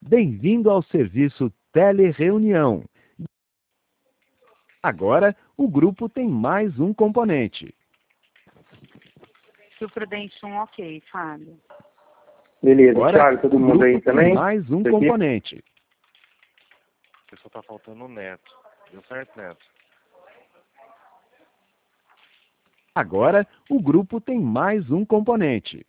Bem-vindo ao serviço Telereunião. Agora, o grupo tem mais um componente. Se o Prudente ok, Fábio. Beleza, Agora, Thiago, todo o mundo grupo aí tem também? mais um Isso aqui? componente. Só tá faltando o Neto. Deu certo, Neto? Agora, o grupo tem mais um componente.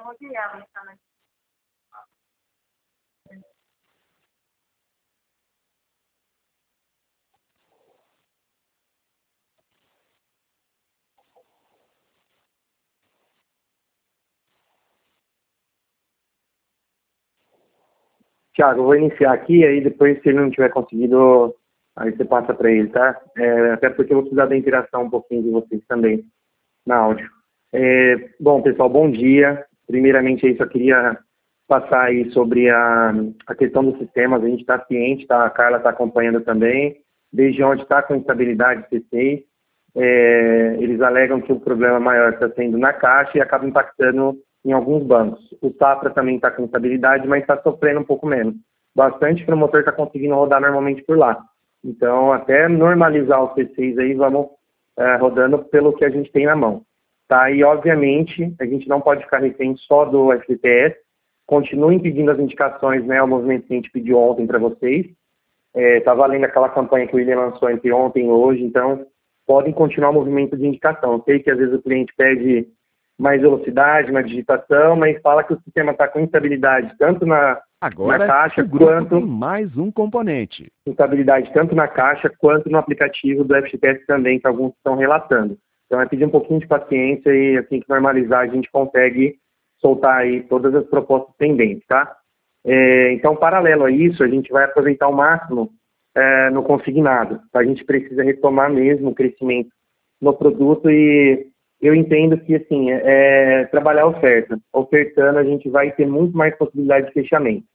Thiago, eu vou iniciar aqui, aí depois, se ele não tiver conseguido, aí você passa para ele, tá? Até porque eu vou precisar da interação um pouquinho de vocês também, na áudio. Bom, pessoal, bom dia. Primeiramente, aí só queria passar aí sobre a questão dos sistemas. A gente está ciente, tá? A Carla está acompanhando também. Desde onde está com instabilidade C6, eles alegam que o problema maior está sendo na Caixa e acaba impactando em alguns bancos. O Safra também está com instabilidade, mas está sofrendo um pouco menos. Bastante promotor está conseguindo rodar normalmente por lá. Então, até normalizar o C6 aí, vamos rodando pelo que a gente tem na mão. Tá? E, obviamente, a gente não pode ficar refém só do FTS. Continuem pedindo as indicações, né, o movimento que a gente pediu ontem para vocês. Está valendo aquela campanha que o William lançou entre ontem e hoje, então podem continuar o movimento de indicação. Eu sei que às vezes o cliente pede mais velocidade na digitação, mas fala que o sistema está com instabilidade tanto na Agora, caixa o grupo quanto tem mais um componente. instabilidade tanto na caixa quanto no aplicativo do FGTS também, que alguns estão relatando. Então é pedir um pouquinho de paciência e assim que normalizar a gente consegue soltar aí todas as propostas pendentes, tá? Então, paralelo a isso, a gente vai aproveitar ao máximo no consignado. A gente precisa retomar mesmo o crescimento no produto e eu entendo que, assim, trabalhar a oferta. Ofertando, a gente vai ter muito mais possibilidade de fechamento.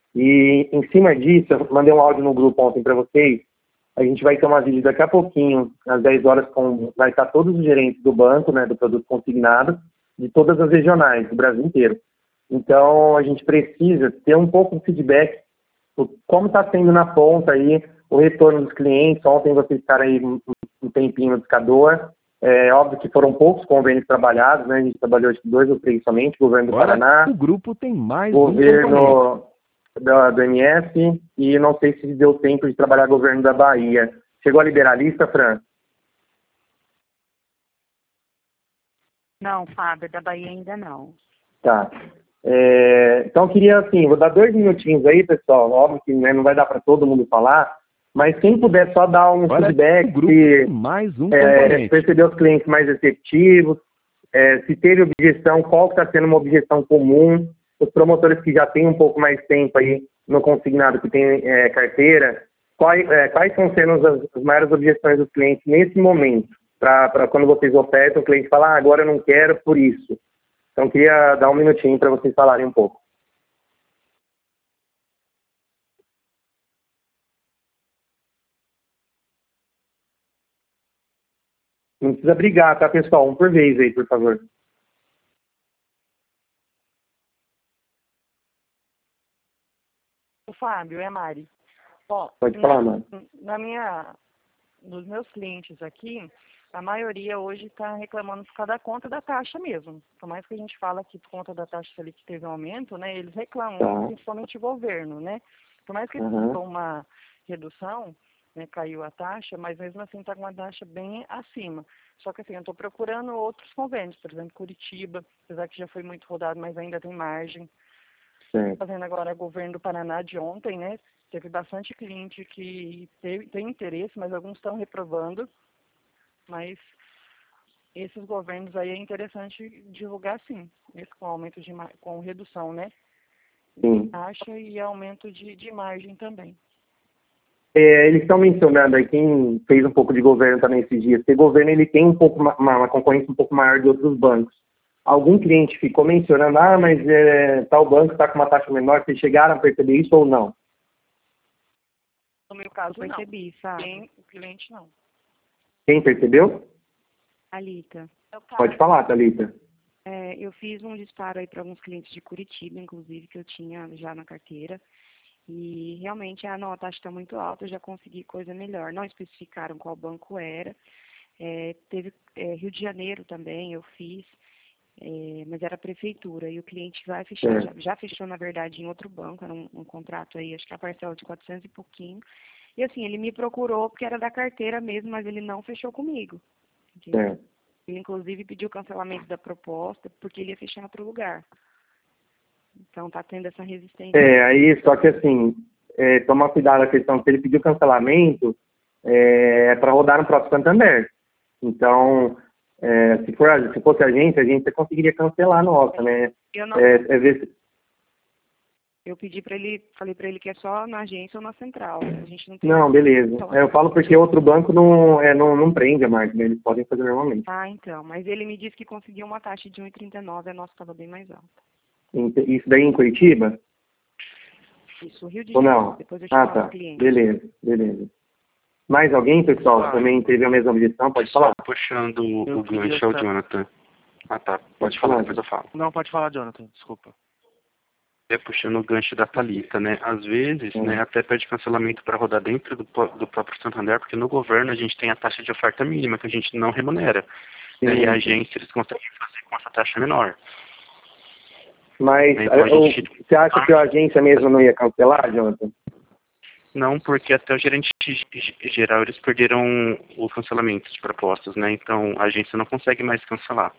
E, em cima disso, eu mandei um áudio no grupo ontem para vocês. A gente vai ter uma vídeo daqui a pouquinho, às 10 horas, vai estar todos os gerentes do banco, né, do produto consignado, de todas as regionais do Brasil inteiro. Então, a gente precisa ter um pouco de feedback, como está sendo na ponta aí o retorno dos clientes. Ontem vocês ficaram aí um tempinho no discador. Óbvio que foram poucos convênios trabalhados, né? A gente trabalhou de 2 ou 3 somente, governo do Agora, Paraná, o grupo tem mais um componente. governo do MS, e não sei se deu tempo de trabalhar governo da Bahia. Chegou a liberar a lista, Fran? Não, Fábio, da Bahia ainda não. Tá. Então, eu queria, assim, vou dar 2 minutinhos aí, pessoal. Óbvio que, né, não vai dar para todo mundo falar, mas quem puder só dar um Agora, feedback, o grupo tem mais um componente. perceber os clientes mais receptivos, se teve objeção, qual que está sendo uma objeção comum, os promotores que já têm um pouco mais tempo aí no consignado, que tem carteira, quais estão sendo as maiores objeções dos clientes nesse momento, para quando vocês ofertam, o cliente fala, agora eu não quero por isso. Então, queria dar um minutinho para vocês falarem um pouco. Não precisa brigar, tá, pessoal? Um por vez aí, por favor. O Fábio, é Mari. Ó, Pode falar, Mari. Dos meus clientes aqui, a maioria hoje está reclamando por causa da conta da taxa mesmo. Por mais que a gente fala que por conta da taxa Selic teve um aumento, né, eles reclamam, Tá. principalmente o governo, né? Por mais que Uhum. com uma redução, né, caiu a taxa, mas mesmo assim está com uma taxa bem acima. Só que assim, eu estou procurando outros convênios, por exemplo, Curitiba, apesar que já foi muito rodado, mas ainda tem margem. Certo. Fazendo agora o governo do Paraná de ontem, né? Teve bastante cliente que tem interesse, mas alguns estão reprovando. Mas esses governos aí é interessante divulgar, sim. Esse com aumento com redução, né? Sim. Taxa e aumento de margem também. Eles estão mencionando aí, quem fez um pouco de governo também esses dias, que o governo ele tem um pouco uma concorrência um pouco maior de outros bancos. Algum cliente ficou mencionando, mas tal banco está com uma taxa menor, vocês chegaram a perceber isso ou não? No meu caso, Eu percebi, não. sabe? O cliente não. Quem percebeu? Alita. Pode falar, Thalita. Eu fiz um disparo aí para alguns clientes de Curitiba, inclusive, que eu tinha já na carteira. E realmente, não, a taxa está muito alta, eu já consegui coisa melhor. Não especificaram qual banco era. Teve Rio de Janeiro também, eu fiz, mas era a prefeitura. E o cliente vai fechar, já fechou, na verdade, em outro banco, era um contrato aí, acho que a parcela de 400 e pouquinho. E assim, ele me procurou porque era da carteira mesmo, mas ele não fechou comigo. Entendeu? Ele, inclusive, pediu cancelamento da proposta porque ele ia fechar em outro lugar. Então, tá tendo essa resistência. Aí, só que assim, tomar cuidado a questão que ele pediu cancelamento para rodar no próprio Santander. Então, se fosse a gente conseguiria cancelar a nossa, né? Eu não... Eu pedi para ele, falei para ele que é só na agência ou na central. A gente não tem... Não, beleza. Eu falo porque outro banco não prende a margem, né? Eles podem fazer normalmente. Então. Mas ele me disse que conseguiu uma taxa de 1,39, a nossa estava bem mais alta. Isso daí em Curitiba? Isso, Rio de Ou Janeiro. não? Depois eu te falo Tá. cliente. Beleza. Mais alguém, pessoal, também teve a mesma objeção? Pode falar. Puxando o gancho ao Jonathan. Tá. Pode falar, depois eu falo. Não, pode falar, Jonathan. Desculpa. Puxando o gancho da Thalita, né? Às vezes, né, até pede cancelamento para rodar dentro do próprio Santander, porque no governo a gente tem a taxa de oferta mínima, que a gente não remunera. E a agência, eles conseguem fazer com essa taxa menor. Mas então, você acha que a agência mesmo não ia cancelar, Jonathan? Não, porque até o gerente geral, eles perderam o cancelamento de propostas, né? Então, a agência não consegue mais cancelar.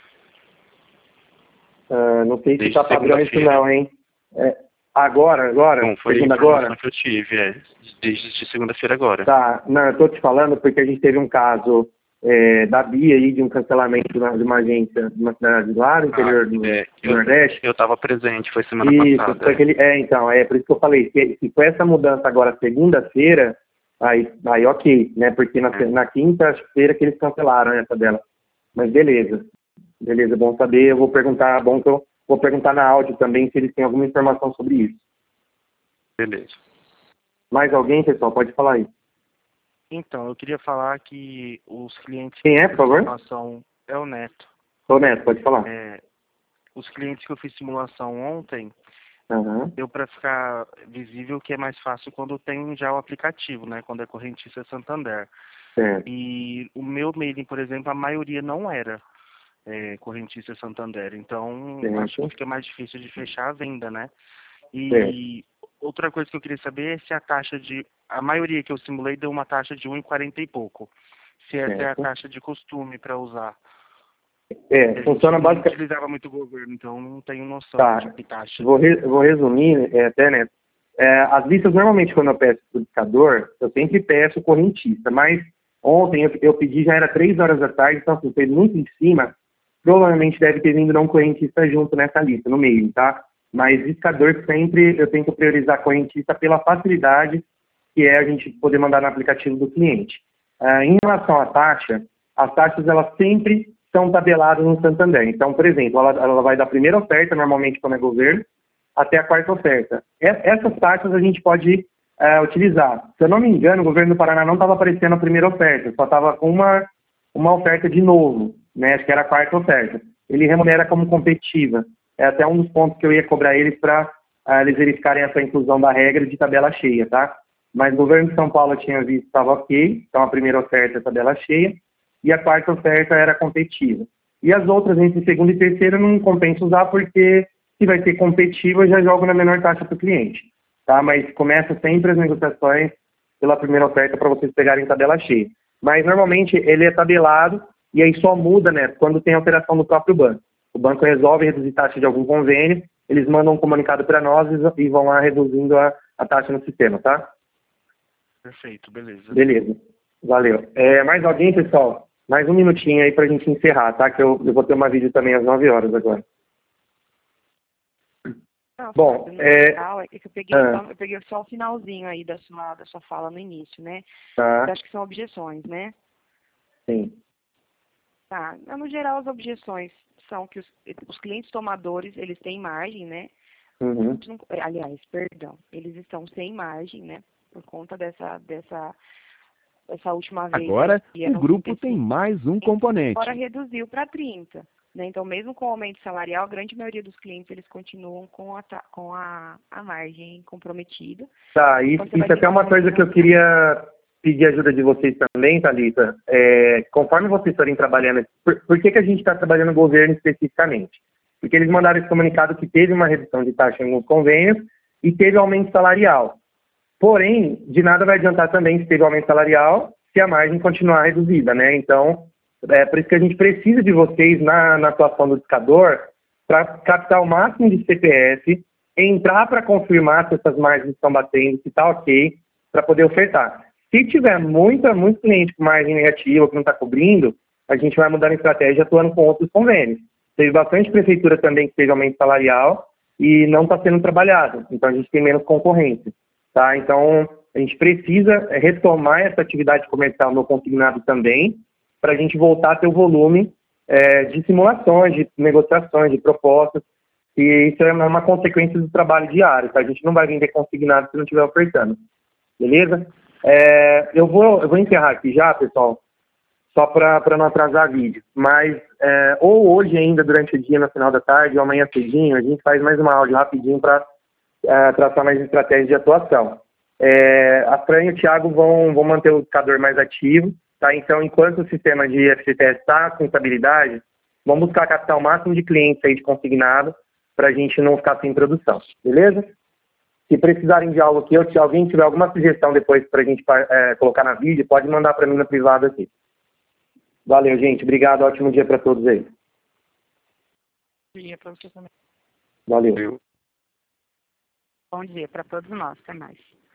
Não sei se está padrão isso não, hein? Agora? Bom, foi a informação agora? que eu tive, desde segunda-feira agora. Tá, não, eu estou te falando porque a gente teve um caso da Bia aí, de um cancelamento de uma agência, de uma cidade lá no interior do Nordeste. Eu estava presente, foi semana passada. Foi então, por isso que eu falei, se foi essa mudança agora segunda-feira, aí ok, né? Porque na quinta-feira que eles cancelaram essa dela. Mas beleza, bom saber, eu vou perguntar, vou perguntar na áudio também se eles têm alguma informação sobre isso. Beleza. Mais alguém, pessoal? Pode falar aí. Então, eu queria falar que os clientes... Quem é, por favor? É o Neto. Ô, Neto, pode falar. Os clientes que eu fiz simulação ontem, deu para ficar visível que é mais fácil quando tem já o aplicativo, né? Quando é correntista Santander. E o meu mailing, por exemplo, a maioria não era correntista Santander. Então, acho que fica mais difícil de fechar a venda, né? E outra coisa que eu queria saber é se a taxa a maioria que eu simulei deu uma taxa de 1,40 e pouco. Se essa é a taxa de costume para usar. Funciona basicamente... Eu utilizava muito o governo, então não tenho noção de taxa. Vou resumir, né? As listas, normalmente, quando eu peço o indicador, eu sempre peço correntista, mas ontem eu pedi, já era 3 horas da tarde, então se foi muito em cima, provavelmente deve ter vindo não correntista junto nessa lista, no meio, tá? Mas indicador sempre eu tento priorizar correntista pela facilidade que é a gente poder mandar no aplicativo do cliente. Em relação à taxa, as taxas elas sempre são tabeladas no Santander. Então, por exemplo, ela vai da primeira oferta, normalmente quando é governo, até a quarta oferta. Essas taxas a gente pode utilizar. Se eu não me engano, o governo do Paraná não estava aparecendo a primeira oferta, só estava com uma oferta de novo, né? Acho que era a quarta oferta. Ele remunera como competitiva. É até um dos pontos que eu ia cobrar eles para eles verificarem essa inclusão da regra de tabela cheia, tá? Mas o governo de São Paulo tinha visto que estava ok, então a primeira oferta é tabela cheia, e a quarta oferta era competitiva. E as outras, entre segunda e terceira, não compensa usar, porque se vai ser competitiva, eu já jogo na menor taxa para o cliente, tá? Mas começa sempre as negociações pela primeira oferta para vocês pegarem tabela cheia. Mas, normalmente, ele é tabelado, e aí só muda, né, quando tem alteração no próprio banco. O banco resolve reduzir taxa de algum convênio, eles mandam um comunicado para nós e vão lá reduzindo a taxa no sistema, tá? Perfeito, beleza. Beleza, valeu. Mais alguém, pessoal? Mais um minutinho aí pra gente encerrar, tá? Que eu vou ter uma vídeo também às 9 horas agora. Não, bom, é que eu peguei só o finalzinho aí da sua fala no início, né? Tá. Eu acho que são objeções, né? Sim. Tá. No geral, as objeções são que os clientes tomadores, eles têm margem, né? Aliás, perdão, eles estão sem margem, né? Por conta dessa última vez. Agora, o grupo tem mais um componente. Agora reduziu para 30. né? Então, mesmo com o aumento salarial, a grande maioria dos clientes, eles continuam com a margem comprometida. Tá, isso é até uma coisa que eu queria pedir ajuda de vocês também, Thalita. Conforme vocês forem trabalhando, por que a gente está trabalhando no governo especificamente? Porque eles mandaram esse comunicado que teve uma redução de taxa em alguns convênios e teve aumento salarial. Porém, de nada vai adiantar também se teve aumento salarial se a margem continuar reduzida, né? Então, por isso que a gente precisa de vocês na atuação do indicador para captar o máximo de CPF, entrar para confirmar se essas margens estão batendo, se está ok, para poder ofertar. Se tiver muito cliente com margem negativa, que não está cobrindo, a gente vai mudar a estratégia atuando com outros convênios. Teve bastante prefeitura também que teve aumento salarial e não está sendo trabalhado. Então, a gente tem menos concorrência. Tá? Então, a gente precisa retomar essa atividade comercial no consignado também, para a gente voltar a ter o volume de simulações, de negociações, de propostas. E isso é uma consequência do trabalho diário. Tá? A gente não vai vender consignado se não estiver ofertando. Beleza? Eu vou encerrar aqui já, pessoal, só para não atrasar vídeo. Mas, ou hoje ainda, durante o dia, no final da tarde, ou amanhã cedinho, a gente faz mais uma áudio rapidinho para traçar mais estratégias de atuação. A Fran e o Thiago vão manter o indicador mais ativo, tá? Então, enquanto o sistema de FGTS está com estabilidade, vamos buscar captar o máximo de clientes aí de consignado para a gente não ficar sem produção, beleza? Se precisarem de algo aqui, ou se alguém tiver alguma sugestão depois para a gente colocar na vídeo, pode mandar para mim na privada aqui. Valeu, gente. Obrigado. Ótimo dia para todos aí. Bom dia para você também. Valeu. Bom dia para todos nós. Até mais.